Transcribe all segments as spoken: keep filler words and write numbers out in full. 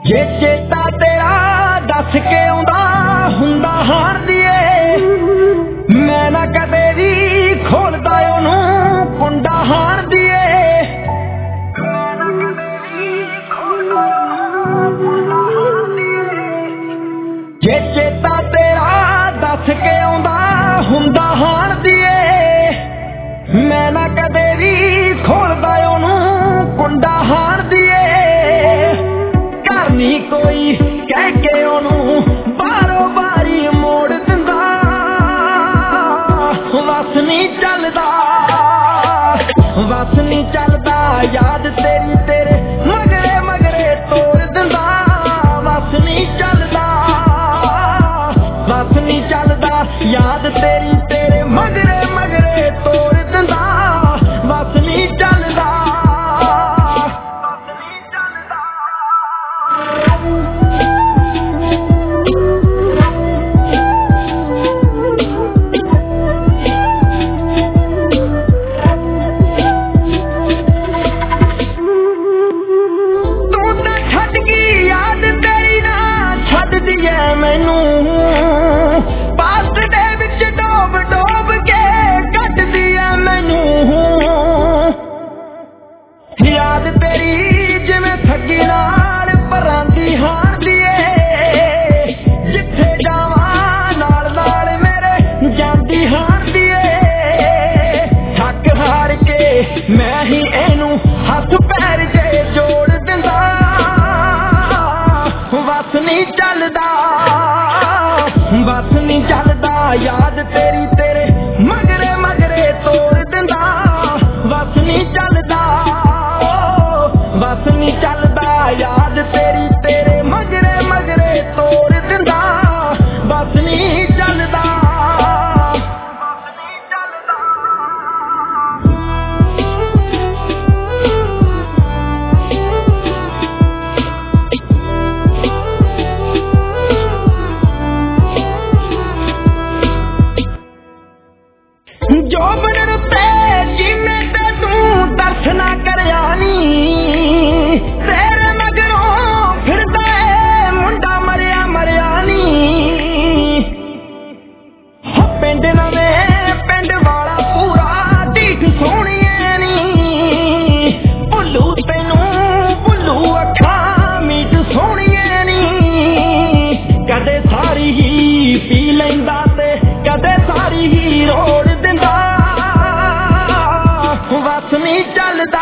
जे चेता तेरा दस के आउंदा हुंदा हार दिए मैं ना कदे भी खोलदा ओनू कुंडा हार दिए जे चेता तेरा दस के आउंदा हुंदा हार दिए मैं ना कदे भी खोलदा ओनू कुंडा हार दिए घर नहीं कोई कह के ओनू बारो बारी मोड़ दिंदा वस नहीं चलदा वस नहीं चलदा याद तेरी तेरे मगरे मगरे तोड़ दिंदा वस नहीं चलदा वस नहीं चलदा याद तेरी तेरे मगरे मगरे तोड़ दिंदा वस नहीं चलदा मैनू पास दे विच डोब डोब के कट दिया मैनू याद तेरी जिवें ठगी नाल परांदी हार दिए जिथे जावां नाल नाल मेरे जांदी हार दिए थक हार के मैं ही एनू हथ पैर जे जोड़ दिंदा वस नहीं चलदा वस नहीं चलदा याद तेरी तेरे मगरे मगरे तोड़ दिंदा वस नहीं चलदा वस नहीं चलदा याद तेरी तेरे मगरे मगरे तोड़ दिंदा वस नहीं चलदा जो बन रुते जिम्मे ते तू दर्श ना करया नी तेरे मगरों फिरदा है मुंडा मरिया मरिया नी हो पिंड नवें पिंड वाला पूरा ढीठ सोहणिए नी भुल्लू तैनू भुल्लू अखा मीठ सोहणिए नी कदे सारी ही पी लैंदा ते कदे सारी ही रोड़ दिंदा वस नहीं चलदा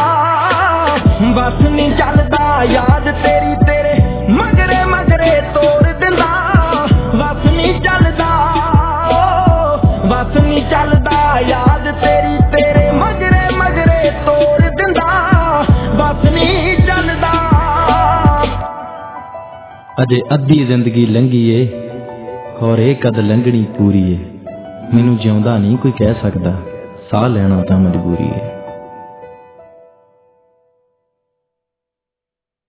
वस नहीं चलदा याद तेरी तेरे मगरे मगरे तोड़ दिंदा वस नहीं चलदा वस नहीं चलदा याद तेरी तेरे मगरे मगरे तोड़ दिंदा वस नहीं चलदा अजे अद्धी जिंदगी लंघी ए और ये कद लंघनी पूरी है मैनू जिउंदा नहीं कोई कह सकदा साह लेना तां मजबूरी है।